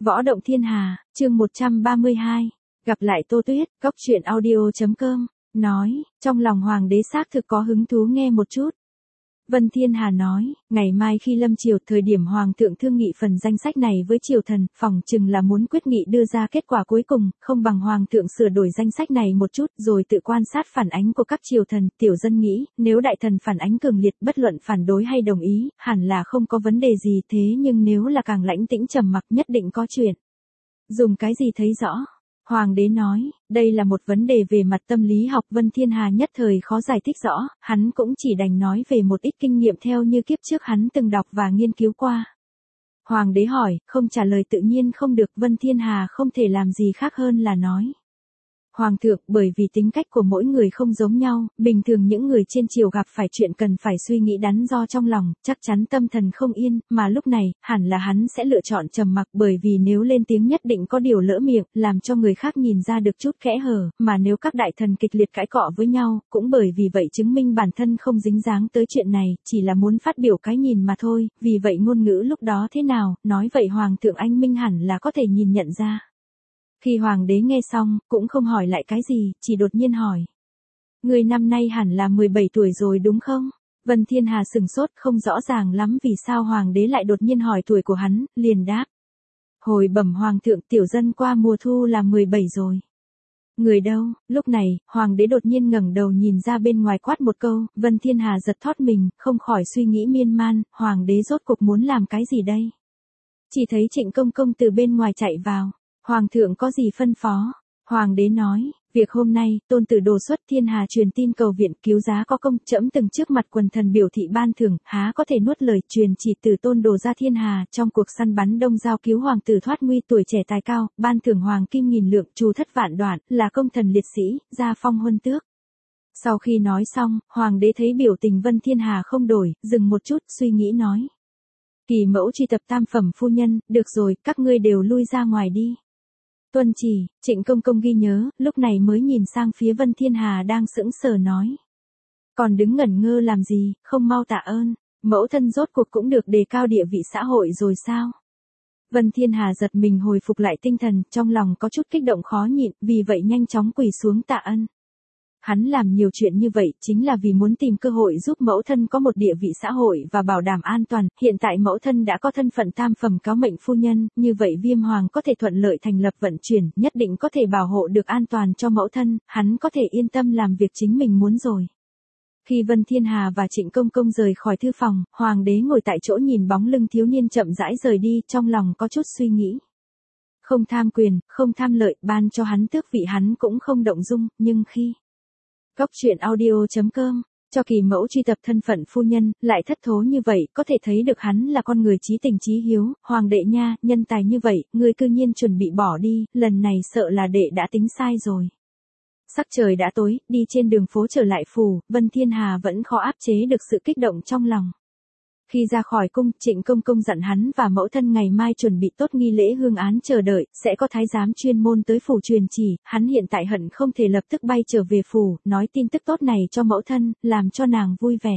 Võ động thiên hà, chương 132. Gặp lại Tô Tuyết, Cốc truyện audio.com, nói, trong lòng hoàng đế xác thực có hứng thú nghe một chút. Vân Thiên Hà nói, ngày mai khi lâm triều thời điểm hoàng thượng thương nghị phần danh sách này với triều thần, phỏng chừng là muốn quyết nghị đưa ra kết quả cuối cùng, không bằng hoàng thượng sửa đổi danh sách này một chút rồi tự quan sát phản ánh của các triều thần. Tiểu dân nghĩ, nếu đại thần phản ánh cường liệt bất luận phản đối hay đồng ý, hẳn là không có vấn đề gì, thế nhưng nếu là càng lãnh tĩnh trầm mặc nhất định có chuyện. Dùng cái gì thấy rõ? Hoàng đế nói, đây là một vấn đề về mặt tâm lý học. Vân Thiên Hà nhất thời khó giải thích rõ, hắn cũng chỉ đành nói về một ít kinh nghiệm theo như kiếp trước hắn từng đọc và nghiên cứu qua. Hoàng đế hỏi, không trả lời tự nhiên không được. Vân Thiên Hà không thể làm gì khác hơn là nói. Hoàng thượng, bởi vì tính cách của mỗi người không giống nhau, bình thường những người trên triều gặp phải chuyện cần phải suy nghĩ đắn đo trong lòng, chắc chắn tâm thần không yên, mà lúc này, hẳn là hắn sẽ lựa chọn trầm mặc, bởi vì nếu lên tiếng nhất định có điều lỡ miệng, làm cho người khác nhìn ra được chút kẽ hở, mà nếu các đại thần kịch liệt cãi cọ với nhau, cũng bởi vì vậy chứng minh bản thân không dính dáng tới chuyện này, chỉ là muốn phát biểu cái nhìn mà thôi, vì vậy ngôn ngữ lúc đó thế nào, nói vậy Hoàng thượng anh minh hẳn là có thể nhìn nhận ra. Khi hoàng đế nghe xong, cũng không hỏi lại cái gì, chỉ đột nhiên hỏi. Người năm nay hẳn là 17 tuổi rồi đúng không? Vân Thiên Hà sừng sốt, không rõ ràng lắm vì sao hoàng đế lại đột nhiên hỏi tuổi của hắn, liền đáp. Hồi bẩm hoàng thượng, tiểu dân qua mùa thu là 17 rồi. Người đâu? Lúc này, hoàng đế đột nhiên ngẩng đầu nhìn ra bên ngoài quát một câu, Vân Thiên Hà giật thót mình, không khỏi suy nghĩ miên man, hoàng đế rốt cuộc muốn làm cái gì đây? Chỉ thấy Trịnh Công Công từ bên ngoài chạy vào. Hoàng thượng có gì phân phó? Hoàng đế nói, việc hôm nay, tôn tử Đồ Xuất Thiên Hà truyền tin cầu viện cứu giá có công, trẫm từng trước mặt quần thần biểu thị ban thưởng, há có thể nuốt lời. Truyền chỉ từ tôn đồ ra Thiên Hà, trong cuộc săn bắn đông giao cứu hoàng tử thoát nguy, tuổi trẻ tài cao, ban thưởng hoàng kim nghìn lượng, trù thất vạn đoạn, là công thần liệt sĩ, gia phong huân tước. Sau khi nói xong, hoàng đế thấy biểu tình Vân Thiên Hà không đổi, dừng một chút, suy nghĩ nói. Kỳ mẫu truy tập tam phẩm phu nhân, được rồi, các ngươi đều lui ra ngoài đi. Tuân chỉ. Trịnh Công Công ghi nhớ, lúc này mới nhìn sang phía Vân Thiên Hà đang sững sờ nói. Còn đứng ngẩn ngơ làm gì, không mau tạ ơn, mẫu thân rốt cuộc cũng được đề cao địa vị xã hội rồi sao? Vân Thiên Hà giật mình hồi phục lại tinh thần, trong lòng có chút kích động khó nhịn, vì vậy nhanh chóng quỳ xuống tạ ơn. Hắn làm nhiều chuyện như vậy chính là vì muốn tìm cơ hội giúp mẫu thân có một địa vị xã hội và bảo đảm an toàn. Hiện tại mẫu thân đã có thân phận tam phẩm cáo mệnh phu nhân, như vậy Viêm Hoàng có thể thuận lợi thành lập vận chuyển, nhất định có thể bảo hộ được an toàn cho mẫu thân, hắn có thể yên tâm làm việc chính mình muốn rồi. Khi Vân Thiên Hà và Trịnh Công Công rời khỏi thư phòng, hoàng đế ngồi tại chỗ nhìn bóng lưng thiếu niên chậm rãi rời đi, trong lòng có chút suy nghĩ. Không tham quyền, không tham lợi, ban cho hắn tước vị hắn cũng không động dung, nhưng khi Cốc truyện audio.com, cho kỳ mẫu truy tập thân phận phu nhân, lại thất thố như vậy, có thể thấy được hắn là con người chí tình chí hiếu. Hoàng đệ nha, nhân tài như vậy, ngươi cư nhiên chuẩn bị bỏ đi, lần này sợ là đệ đã tính sai rồi. Sắc trời đã tối, đi trên đường phố trở lại phủ, Vân Thiên Hà vẫn khó áp chế được sự kích động trong lòng. Khi ra khỏi cung, Trịnh Công Công dặn hắn và mẫu thân ngày mai chuẩn bị tốt nghi lễ hương án chờ đợi, sẽ có thái giám chuyên môn tới phủ truyền chỉ, hắn hiện tại hận không thể lập tức bay trở về phủ, nói tin tức tốt này cho mẫu thân, làm cho nàng vui vẻ.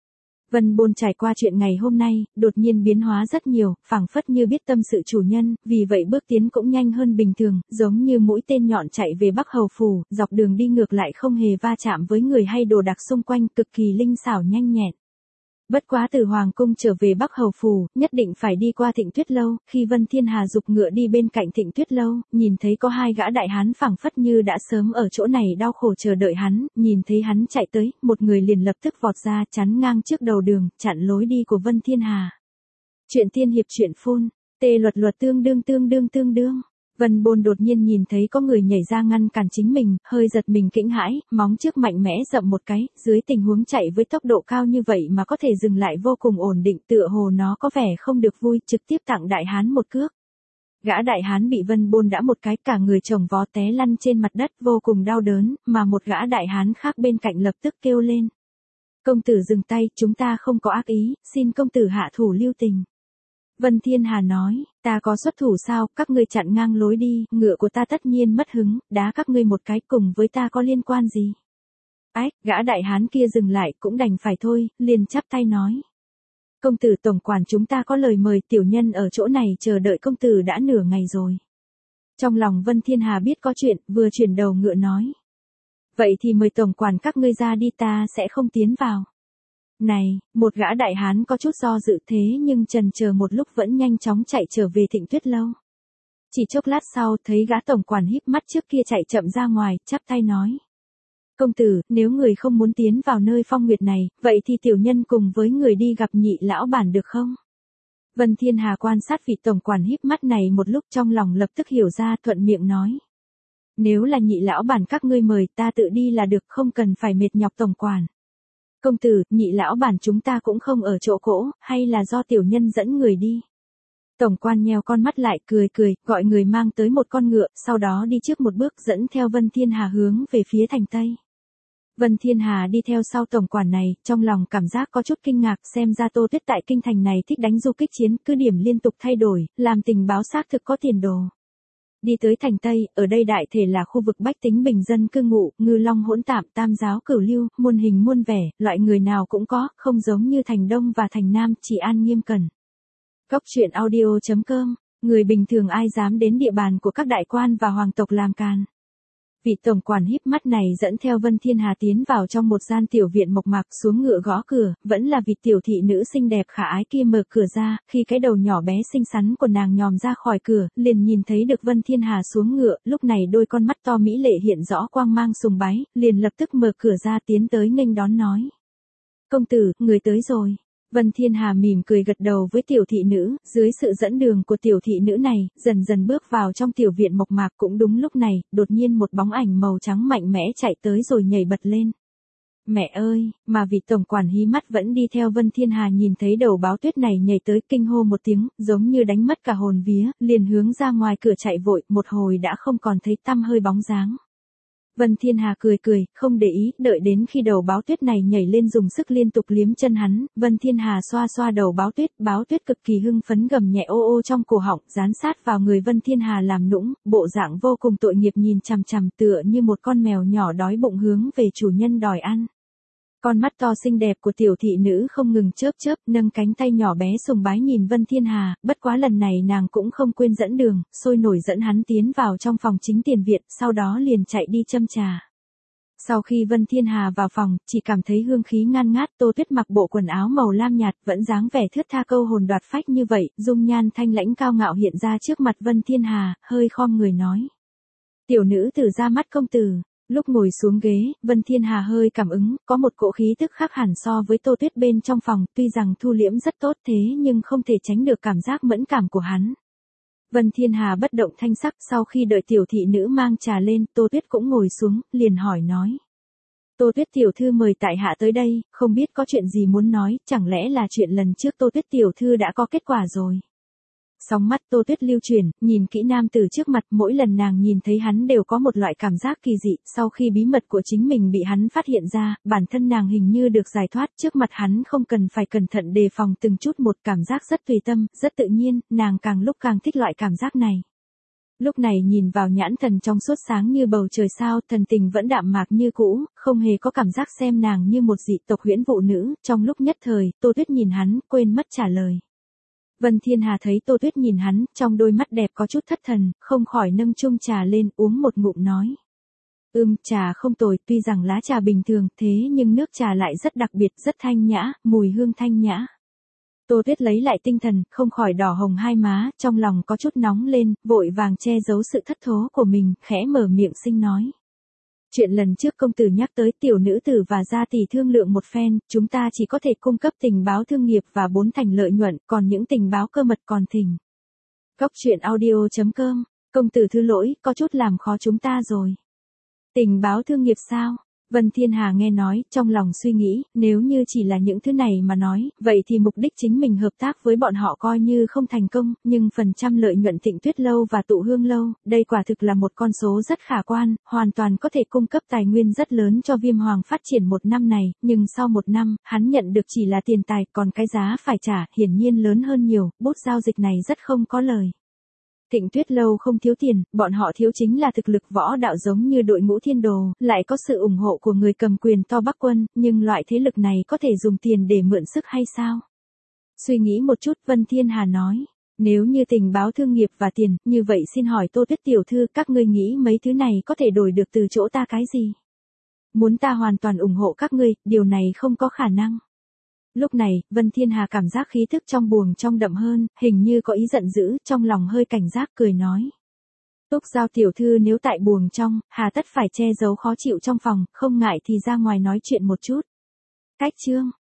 Vân Bôn trải qua chuyện ngày hôm nay, đột nhiên biến hóa rất nhiều, phảng phất như biết tâm sự chủ nhân, vì vậy bước tiến cũng nhanh hơn bình thường, giống như mũi tên nhọn chạy về Bắc Hầu phủ, dọc đường đi ngược lại không hề va chạm với người hay đồ đạc xung quanh, cực kỳ linh xảo nhanh nhẹn. Bất quá từ Hoàng cung trở về Bắc Hầu phủ, nhất định phải đi qua Thịnh Tuyết lâu, khi Vân Thiên Hà giục ngựa đi bên cạnh Thịnh Tuyết lâu, nhìn thấy có hai gã đại hán phảng phất như đã sớm ở chỗ này đau khổ chờ đợi hắn, nhìn thấy hắn chạy tới, một người liền lập tức vọt ra chắn ngang trước đầu đường, chặn lối đi của Vân Thiên Hà. Chuyện tiên hiệp chuyện phun, tê luật luật tương đương. Vân Bôn đột nhiên nhìn thấy có người nhảy ra ngăn cản chính mình, hơi giật mình kinh hãi, móng trước mạnh mẽ dậm một cái, dưới tình huống chạy với tốc độ cao như vậy mà có thể dừng lại vô cùng ổn định, tựa hồ nó có vẻ không được vui, trực tiếp tặng đại hán một cước. Gã đại hán bị Vân Bôn đã một cái, cả người chồng vó té lăn trên mặt đất vô cùng đau đớn, mà một gã đại hán khác bên cạnh lập tức kêu lên. Công tử dừng tay, chúng ta không có ác ý, xin công tử hạ thủ lưu tình. Vân Thiên Hà nói, ta có xuất thủ sao, các ngươi chặn ngang lối đi, ngựa của ta tất nhiên mất hứng, đá các ngươi một cái, cùng với ta có liên quan gì? Ách, gã đại hán kia dừng lại cũng đành phải thôi, liền chắp tay nói. Công tử tổng quản chúng ta có lời mời, tiểu nhân ở chỗ này chờ đợi công tử đã nửa ngày rồi. Trong lòng Vân Thiên Hà biết có chuyện, vừa chuyển đầu ngựa nói. Vậy thì mời tổng quản các ngươi ra đi, ta sẽ không tiến vào. Này, một gã đại hán có chút do dự thế nhưng chần chờ một lúc vẫn nhanh chóng chạy trở về Thịnh Tuyết lâu. Chỉ chốc lát sau thấy gã tổng quản híp mắt trước kia chạy chậm ra ngoài, chắp tay nói. Công tử, nếu người không muốn tiến vào nơi phong nguyệt này, vậy thì tiểu nhân cùng với người đi gặp nhị lão bản được không? Vân Thiên Hà quan sát vị tổng quản híp mắt này một lúc, trong lòng lập tức hiểu ra, thuận miệng nói. Nếu là nhị lão bản các ngươi mời, ta tự đi là được, không cần phải mệt nhọc tổng quản. Công tử, nhị lão bản chúng ta cũng không ở chỗ cỗ, hay là do tiểu nhân dẫn người đi? Tổng quan nheo con mắt lại, cười, gọi người mang tới một con ngựa, sau đó đi trước một bước dẫn theo Vân Thiên Hà hướng về phía thành Tây. Vân Thiên Hà đi theo sau tổng quản này, trong lòng cảm giác có chút kinh ngạc, xem ra Tô Tuyết tại kinh thành này thích đánh du kích chiến, cứ điểm liên tục thay đổi, làm tình báo xác thực có tiền đồ. Đi tới thành Tây, ở đây đại thể là khu vực bách tính bình dân cư ngụ, ngư long hỗn tạp, tam giáo cửu lưu, muôn hình muôn vẻ, loại người nào cũng có, không giống như thành Đông và thành Nam, chỉ an nghiêm cẩn. Góc truyện audio.com, người bình thường ai dám đến địa bàn của các đại quan và hoàng tộc làm càn. Vị tổng quản híp mắt này dẫn theo Vân Thiên Hà tiến vào trong một gian tiểu viện mộc mạc, xuống ngựa gõ cửa, vẫn là vị tiểu thị nữ xinh đẹp khả ái kia mở cửa ra, khi cái đầu nhỏ bé xinh xắn của nàng nhòm ra khỏi cửa, liền nhìn thấy được Vân Thiên Hà xuống ngựa, lúc này đôi con mắt to mỹ lệ hiện rõ quang mang sùng bái, liền lập tức mở cửa ra tiến tới nghênh đón nói. Công tử, người tới rồi. Vân Thiên Hà mỉm cười gật đầu với tiểu thị nữ, dưới sự dẫn đường của tiểu thị nữ này, dần dần bước vào trong tiểu viện mộc mạc. Cũng đúng lúc này, đột nhiên một bóng ảnh màu trắng mạnh mẽ chạy tới rồi nhảy bật lên. Mẹ ơi, mà vị tổng quản hí mắt vẫn đi theo Vân Thiên Hà nhìn thấy đầu báo tuyết này nhảy tới, kinh hô một tiếng, giống như đánh mất cả hồn vía, liền hướng ra ngoài cửa chạy vội, một hồi đã không còn thấy tăm hơi bóng dáng. Vân Thiên Hà cười, không để ý, đợi đến khi đầu báo tuyết này nhảy lên dùng sức liên tục liếm chân hắn, Vân Thiên Hà xoa đầu báo tuyết cực kỳ hưng phấn gầm nhẹ ô ô trong cổ họng, dán sát vào người Vân Thiên Hà làm nũng, bộ dạng vô cùng tội nghiệp nhìn chằm chằm tựa như một con mèo nhỏ đói bụng hướng về chủ nhân đòi ăn. Con mắt to xinh đẹp của tiểu thị nữ không ngừng chớp, nâng cánh tay nhỏ bé sùng bái nhìn Vân Thiên Hà, bất quá lần này nàng cũng không quên dẫn đường, sôi nổi dẫn hắn tiến vào trong phòng chính tiền viện, sau đó liền chạy đi châm trà. Sau khi Vân Thiên Hà vào phòng, chỉ cảm thấy hương khí ngan ngát, Tô Tuyết mặc bộ quần áo màu lam nhạt, vẫn dáng vẻ thướt tha câu hồn đoạt phách như vậy, dung nhan thanh lãnh cao ngạo hiện ra trước mặt Vân Thiên Hà, hơi khom người nói. Tiểu nữ tử ra mắt công tử. Lúc ngồi xuống ghế, Vân Thiên Hà hơi cảm ứng, có một cỗ khí tức khác hẳn so với Tô Tuyết bên trong phòng, tuy rằng thu liễm rất tốt thế nhưng không thể tránh được cảm giác mẫn cảm của hắn. Vân Thiên Hà bất động thanh sắc, sau khi đợi tiểu thị nữ mang trà lên, Tô Tuyết cũng ngồi xuống, liền hỏi nói. Tô Tuyết tiểu thư mời tại hạ tới đây, không biết có chuyện gì muốn nói, chẳng lẽ là chuyện lần trước Tô Tuyết tiểu thư đã có kết quả rồi. Sóng mắt Tô Tuyết lưu chuyển, nhìn kỹ nam tử trước mặt, mỗi lần nàng nhìn thấy hắn đều có một loại cảm giác kỳ dị, sau khi bí mật của chính mình bị hắn phát hiện ra, bản thân nàng hình như được giải thoát, trước mặt hắn không cần phải cẩn thận đề phòng từng chút một, cảm giác rất tùy tâm, rất tự nhiên, nàng càng lúc càng thích loại cảm giác này. Lúc này nhìn vào nhãn thần trong suốt sáng như bầu trời sao, thần tình vẫn đạm mạc như cũ, không hề có cảm giác xem nàng như một dị tộc huyễn vụ nữ, trong lúc nhất thời, Tô Tuyết nhìn hắn, quên mất trả lời. Vân Thiên Hà thấy Tô Tuyết nhìn hắn, trong đôi mắt đẹp có chút thất thần, không khỏi nâng chung trà lên, uống một ngụm nói. Trà không tồi, tuy rằng lá trà bình thường, thế nhưng nước trà lại rất đặc biệt, rất thanh nhã, mùi hương thanh nhã. Tô Tuyết lấy lại tinh thần, không khỏi đỏ hồng hai má, trong lòng có chút nóng lên, vội vàng che giấu sự thất thố của mình, khẽ mở miệng xinh nói. Chuyện lần trước công tử nhắc tới tiểu nữ tử và gia tỷ thương lượng một phen, chúng ta chỉ có thể cung cấp tình báo thương nghiệp và 4 thành lợi nhuận, còn những tình báo cơ mật còn thỉnh. Góc truyện audio.com, công tử thứ lỗi, có chút làm khó chúng ta rồi. Tình báo thương nghiệp sao? Vân Thiên Hà nghe nói, trong lòng suy nghĩ, nếu như chỉ là những thứ này mà nói, vậy thì mục đích chính mình hợp tác với bọn họ coi như không thành công, nhưng phần trăm lợi nhuận Thịnh Tuyết lâu và Tụ Hương lâu, đây quả thực là một con số rất khả quan, hoàn toàn có thể cung cấp tài nguyên rất lớn cho Viêm Hoàng phát triển một năm này, nhưng sau một năm, hắn nhận được chỉ là tiền tài, còn cái giá phải trả, hiển nhiên lớn hơn nhiều, bút giao dịch này rất không có lời. Thịnh Tuyết lâu không thiếu tiền, bọn họ thiếu chính là thực lực võ đạo giống như đội ngũ thiên đồ, lại có sự ủng hộ của người cầm quyền to Bắc Quân, nhưng loại thế lực này có thể dùng tiền để mượn sức hay sao? Suy nghĩ một chút, Vân Thiên Hà nói. Nếu như tình báo thương nghiệp và tiền, như vậy xin hỏi Tô Tuyết tiểu thư, các ngươi nghĩ mấy thứ này có thể đổi được từ chỗ ta cái gì? Muốn ta hoàn toàn ủng hộ các ngươi, điều này không có khả năng. Lúc này, Vân Thiên Hà cảm giác khí thức trong buồng trong đậm hơn, hình như có ý giận dữ, trong lòng hơi cảnh giác cười nói. Túc Giao tiểu thư nếu tại buồng trong, hà tất phải che giấu khó chịu trong phòng, không ngại thì ra ngoài nói chuyện một chút. Cách chương